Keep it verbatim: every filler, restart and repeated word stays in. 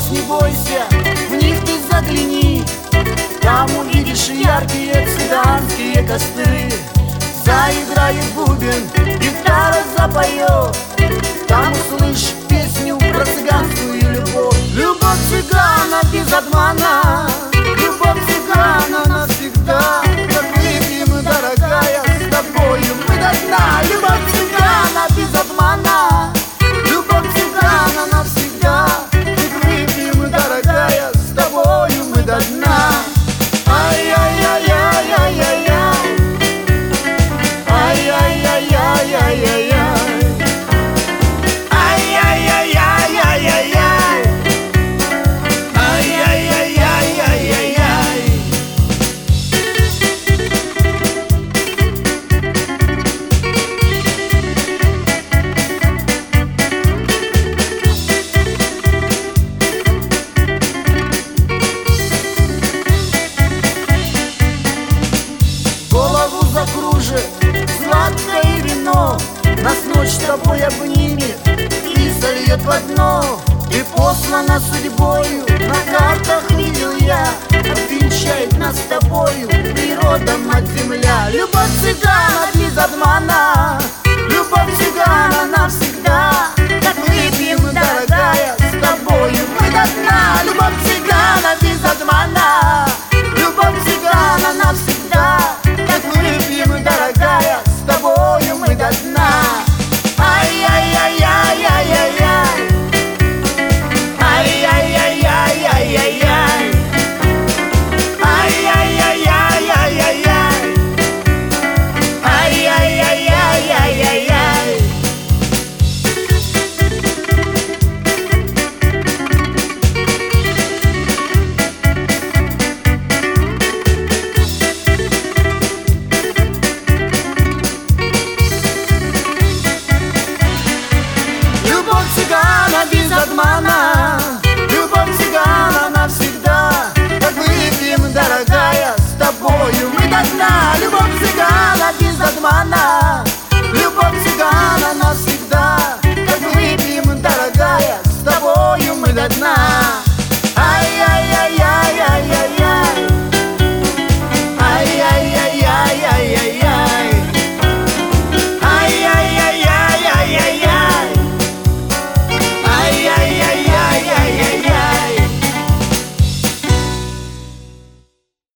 глаз не бойся, в них ты загляни. Там увидишь яркие цыганские костры. Заиграет бубен, гитара запоет. Там услышишь песню про цыганскую любовь. Любовь цыгана без обмана, любовь цыгана навсегда. Как выпьем, дорогая, с тобою мы до дна. Любовь цыгана без обмана, любовь цыгана навсегда. Как выпьем, дорогая, с тобою мы до дна. Ай-яй-яй-яй-яй-яй-яй, ай-яй-яй-яй-яй-яй, закружит сладкое вино. Нас ночь с тобой обнимет и зальет в дно. Ты послана судьбою, на картах видел я. Обвенчает нас с тобою природа, мать земля. Любовь цыгана без обмана, любовь цыгана навсегда. Как выпьем, дорогая, с тобою мы до дна. Любовь цыгана без обмана, любовь цыгана навсегда. Как выпьем, дорогая, с тобою мы до дна. Ай-яй-яй-яй-яй-яй, ай-яй-яй-яй-яй-яй, ай-яй-яй-яй-яй-яй, ай-яй-яй-яй-яй-яй. Любовь цыгана без обмана,